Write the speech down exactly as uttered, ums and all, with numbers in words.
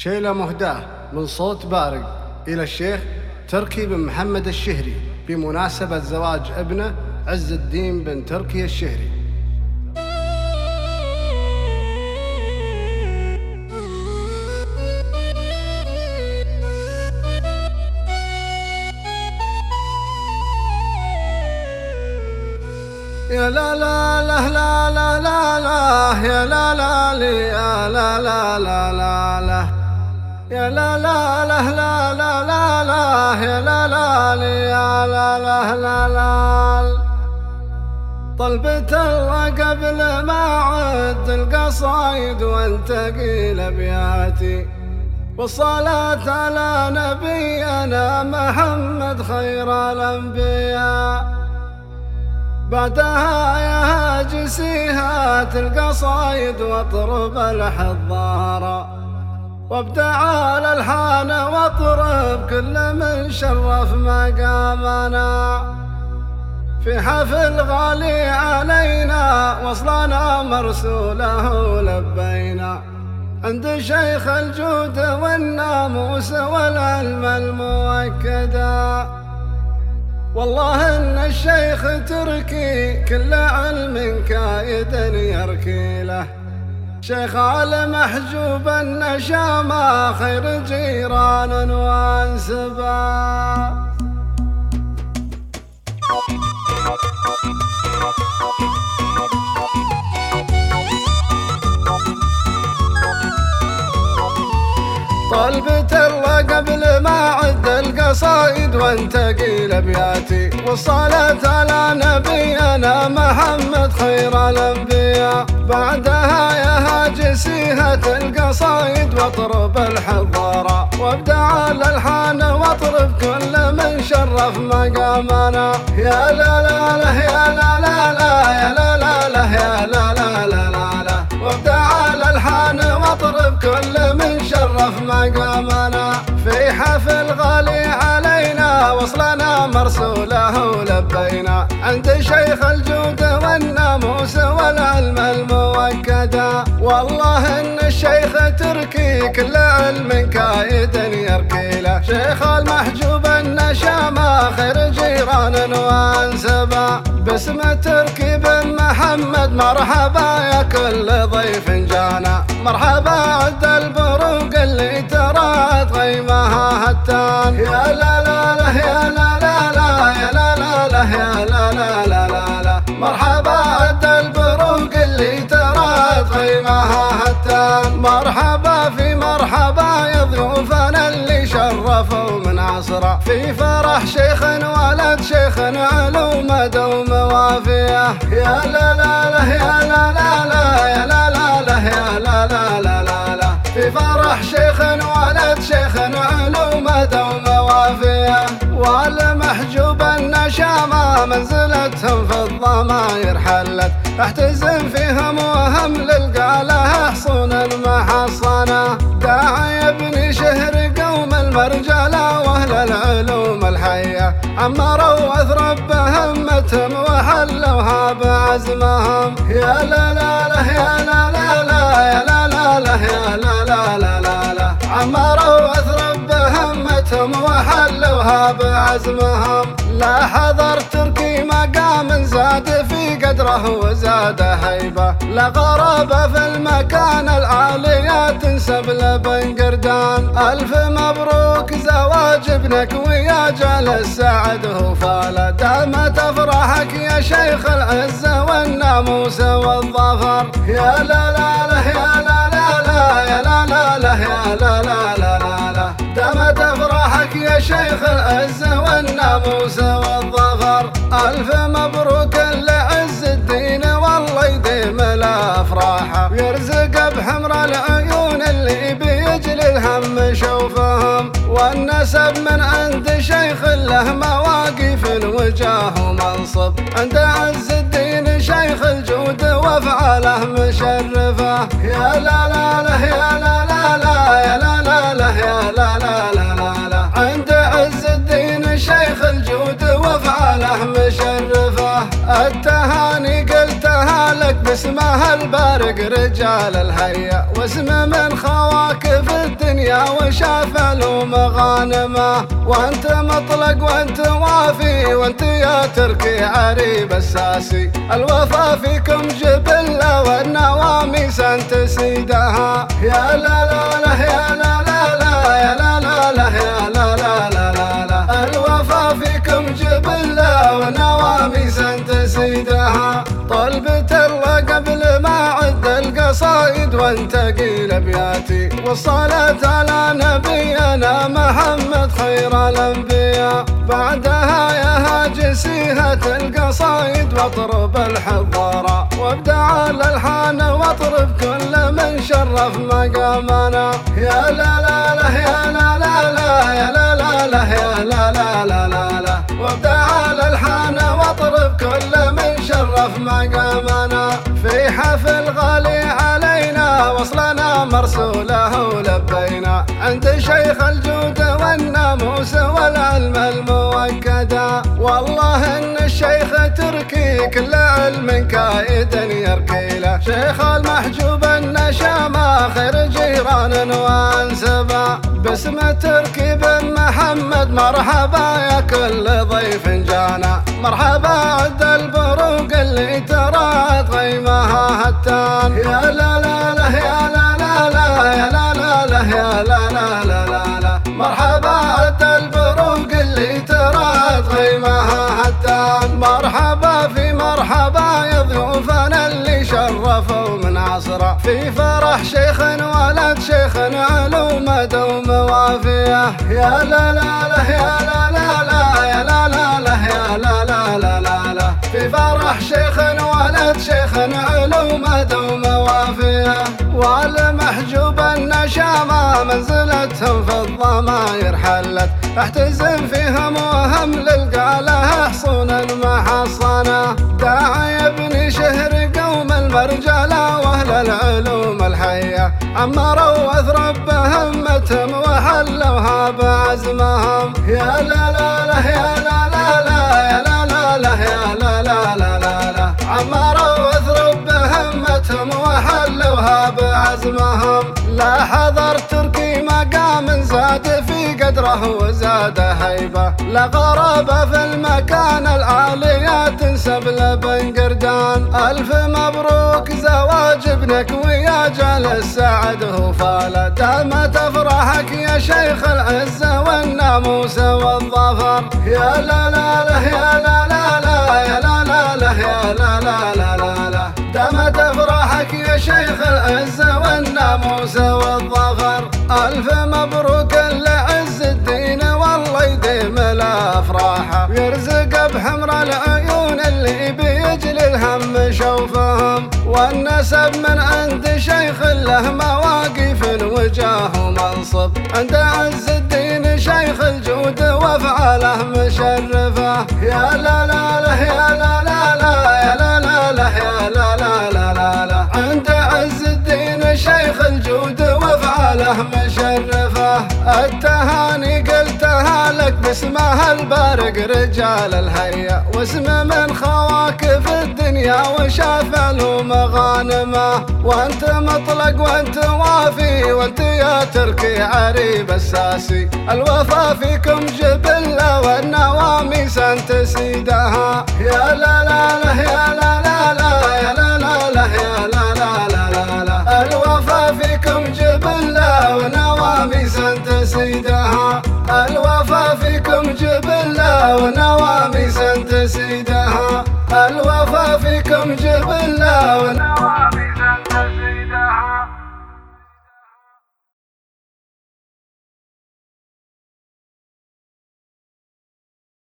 شيلة مهداة من صوت بارق إلى الشيخ تركي بن محمد الشهري بمناسبة زواج ابنه عز الدين بن تركي الشهري. يا لا لا لا لا لا لا لا يا لا لا يا لا لا لا لا لا يا لا لا لا لا لا لا لا يا لا لا يا لا لا لا لا طلبت الله قبل ما عد القصايد وانتقي لأبياتي والصلاة على نبينا محمد خير الأنبياء. بعدها يا هاجسي هات القصايد واطرب الحضارة وابدع على الحان واطرب كل من شرف مقامنا في حفل غالي علينا وصلنا مرسوله لبينا عند شيخ الجود والناموس والعلم المؤكدا. والله إن الشيخ تركي كل علم كايد يركي له شيخ على محجوب النشامة خير جيران وانسبا. طلبت الله قبل ما عد القصايد وانتقي لأبياتي والصلاة على نبينا محمد خير الأنبياء. بعدها يا هاجسي هات القصايد واطرب الحضارة وابدع على الحان واطرب كل من شرف مقامنا. يا لا لا لا يا لا لا لا يا لا لا لا يا لا لا لا لا لا وابدع على الحان واطرب كل من شرف مقامنا في حفل غالي علينا وصلنا مرسوله لبينا عند شيخ الجود والناموس والعلم المؤكدا. والله إن الشيخ تركي كل علم كايد يركي له شيخ المحجوب النشامة خير جيران وانسبا. باسم تركي بن محمد مرحبا يا كل ضيف جانا مرحبا عد البروق اللي ترات غيمها هتان. يا لا لا لا يا لا لا لا يا لا لا لا يا لا لا لا لا لا مرحبا عد البروق اللي ترات غيمها هتان. مرحبا في مرحبا يا ضيوفنا اللي شرفوا من عصره في فرح شيخ ولد شيخ علوم دوم وافيه. يا لا لا لا يا لا لا لا يا لا لا لا يا لا لا لا لا لا في فرح شيخ ولد شيخ علوم دوم وافيه. والمحجوب النشامة منزلتهم في الضماير حلت احتزم فيهم وهم للقاله حصون المحصنة. داعي ابن شهر قوم المرجلة واهل العلوم الحية عمروا واثرب بهمتهم وحلوها بعزمهم. يا لا لا لا يا لا لا لا يا لا لا لا يا لا لا لا لا لا عمروا واثرب بهمتهم وحلوها بعزمهم. لا حضر تركي مقام زاد في قدره وزاد هيبة لا غرابة في المكان العالية تنسب لبن قردان. ألف مبروك زواج ابنك ويا جال السعد هو فالة دامت أفراحك يا شيخ العزة والناموس والظفر. يا لا لا لا يا لا لا لا يا لا لا لا يا لا لا لا لا لا دامت أفراحك يا شيخ العزة والناموس والظفر. ألف مبروك لعز الدين والله يديم له أفراحه ويرزق بحمر العيون اللي بيجلي الهم شوفهم. والنسب من عند شيخ له مواقف وجاه ومنصب عند عز الدين شيخ الجود وافعاله مشرفه. يا لا لا لا يا لا لا لا يا لا لا لا يا لا لا لا لا لا عند عز الدين شيخ الجود وافعاله مشرفه. التهاني قلتها لك باسمها البارق رجال الهيا واسم من خواكف الدنيا الدنيا وشاف له مغانمه، وانت مطلق وانت وافي وانت يا تركي عريب الساسي. الوفا فيكم جبلة والنواميس انت سيدها، يا لا لا لا يا لا لا لا يا لا لا لا يا لا لا لا لا لا. الوفا فيكم جبلة ونواميس انت سيدها. طلبت الله قبل ما عد القصايد وانت قيل ابياتي، والصلاة على نبينا محمد خير الانبياء. بعدها يا هاجسيها القصايد واطرب الحضارة، وابدع الالحان واطرب كل من شرف مقامنا. يا لا لا لا يا لا لا لا يا لا لا لا يا لا لا لا لا لا. وابدع الالحان واطرب كل من شرف مقامنا. في حفل غالي علينا وصلنا مرسوله ولبينا، عند شيخ الجود والناموس والعلم الموكدا. والله ان الشيخ تركي كل علم كائد يركي له، شيخ المحجوب النشامة خير جيران وانسبا. باسم تركي بن محمد مرحبا يا كل ضيف جانا، مرحبا عد البروق اللي ترات غيمها هتان. يا لا لا لا يا لا لا لا يا لا لا لا يا لا لا لا لا لا. مرحبا عد البروق اللي ترات غيمها هتان. مرحبا في مرحبا يا ضيوفنا اللي شرفوا من عصره، في فرح شيخ ولد شيخ علوم دوم وافيه. يا لا لا لا يا لا لا لا يا لا لا لا يا لا لا لا لا لا. في فرح شيخ ولد شيخ علوم دوم وافيه. والمحجوب النشامة منزلتهم في الضماير حلت، احتزم فيهم وهم للقاله حصونا محصنة. داعي يا ابني شهر قوم المرجلة واهل العلوم الحية، عمروا واثرب همتهم وحلوها بعزمهم. يا لا لا لا يا لا لا لا يا لا لا لا يا لا لا لا لا لا. عمروا واثرب همتهم وحلوها بعزمهم. لا حضر تركي مقام زاد في قدره وزاد هيبة، لا غرابة في المكان العالية تنسب لبن قردان. ألف مبروك زواج ابنك ويا جالس سعده فالة، دامت افراحك يا شيخ العزة والناموس والظفر. يا لا لا لا يا لا لا لا يا لا لا لا يا لا لا لا لا لا. دامت افراحك يا شيخ العزة والناموس والظفر. ألف مبروك لعز الدين والله يديم له افراحه، ويرزق بحمر العيون اللي بيجلي الهم شوفهم. والنسب من عند شيخ له مواقف وجاه ومنصب، عند عز الدين شيخ الجود وافعاله مشرفه. يا لا لا لا يا لا لا لا يا لا لا لا يا لا لا لا لا لا. عند عز الدين شيخ الجود وافعاله مشرفه. التهاني قلتها لك باسمها البارق رجال الهيا، واسم من خواكب الدنيا وشاف له مغانمه. وانت مطلق وانت وافي وانت يا تركي عريب الساسي. الوفا فيكم جبلة والنواميس انت سيدها. يا لا لا لا يا لا لا لا يا لا لا لا يا لا لا لا لا لا. الوفا فيكم جبلة ونواميس انت سيدها. الوفا فيكم جبلة ونواميس انت سيدها. الوفا فيكم جبلة ونواميس